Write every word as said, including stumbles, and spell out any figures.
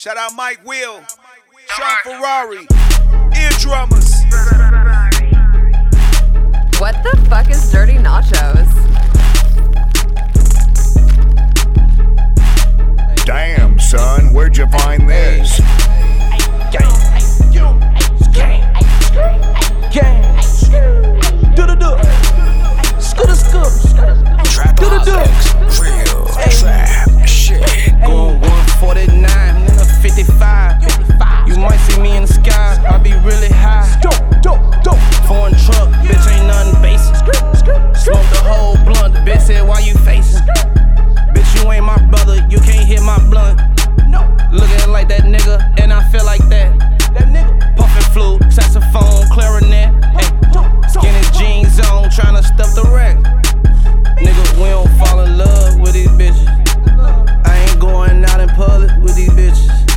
Shout out Mike Will, Sean Ferrari, ear drummers. What the fuck is Dirty Nachos? Damn, son, where'd you find